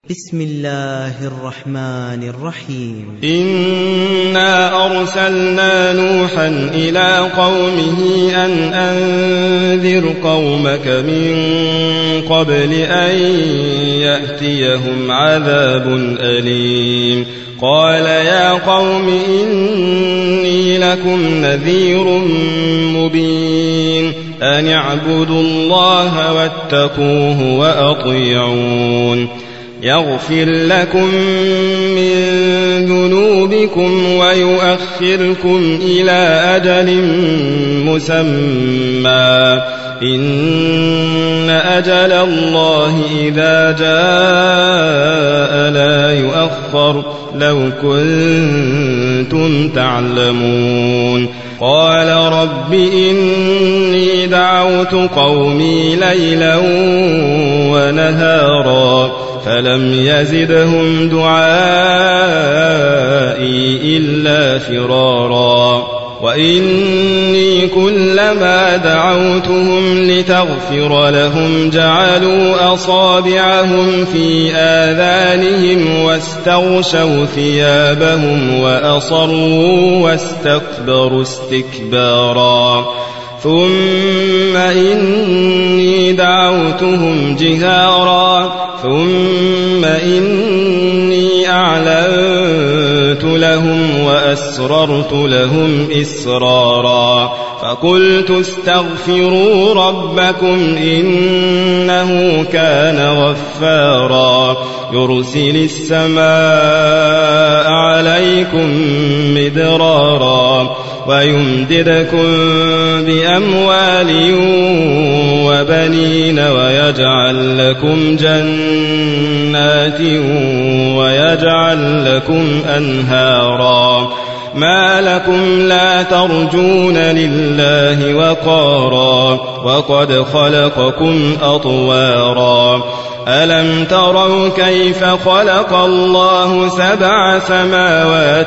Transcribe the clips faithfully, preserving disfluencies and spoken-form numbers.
بسم الله الرحمن الرحيم. إنا أرسلنا نوحا إلى قومه أن أنذر قومك من قبل أن يأتيهم عذاب أليم. قال يا قوم إني لكم نذير مبين أن اعبدوا الله واتقوه وأطيعون يغفر لكم من ذنوبكم ويؤخركم إلى أجل مسمى إن أجل الله إذا جاء لا يؤخر لو كنتم تعلمون. قال رب إني دعوت قومي ليلا ونهارا فلم يزدهم دعائي إلا فرارا وإني كلما دعوتهم لتغفر لهم جعلوا أصابعهم في آذانهم واستغشوا ثيابهم وأصروا واستكبروا استكبارا ثم إني دعوتهم جهارا ثم إني أعلنت لهم وأسررت لهم إسرارا فقلت استغفروا ربكم إنه كان غفارا يرسل السماء عليكم مدرارا ويمددكم بأموال وبنين ويجعل لكم جنات ويجعل لكم أنهارا ما لكم لا ترجون لله وقارا وقد خلقكم أطوارا ألم تروا كيف خلق الله سبع سماوات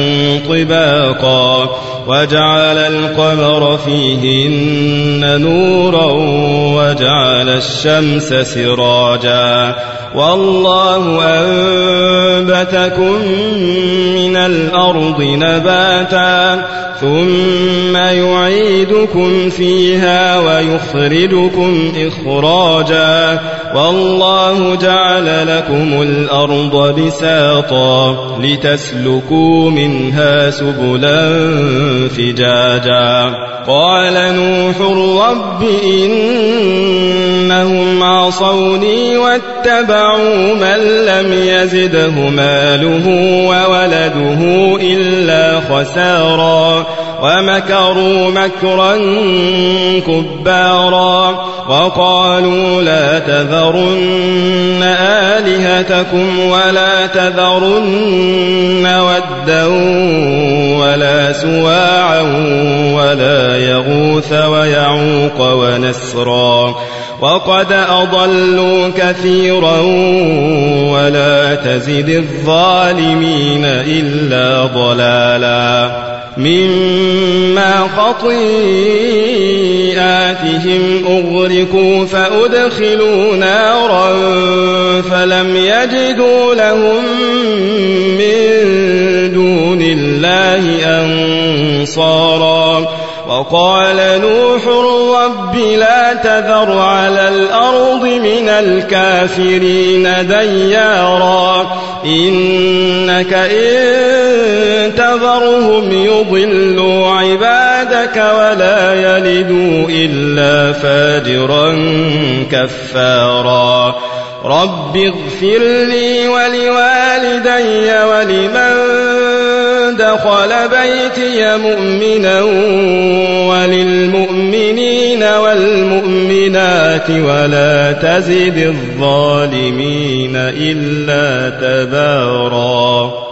طباقا وجعل القمر فيهن نورا وجعل الشمس سراجا والله أنبتكم من الأرض نباتا ثم يعيدكم فيها ويخرجكم إخراجا والله جعل لكم الأرض بساطا لتسلكوا منها سبلا فجاجا قال نوح رب إنهم عصوني واتبعوا من لم يزده ماله وولده إلا خسارا ومكروا مكرا كبارا وقالوا لا تذرن آلهتكم ولا تذرن ودا ولا سواعا ولا يغوث ويعوق ونسرا وقد أضلوا كثيرا ولا تزد الظالمين إلا ضلالا مما خطيئاتهم أغرقوا فأدخلوا نارا فلم يجدوا لهم من دون الله أنصارا وقال نوح رب لا تذر على الأرض من الكافرين ديارا إنك إن تذرهم يضلوا عبادك ولا يلدوا إلا فاجرا كفارا رب اغفر لي ولوالدي ولمن دخل بيتي مؤمنا وللمؤمنين والمؤمنات ولا تزد الظالمين إلا تبارا.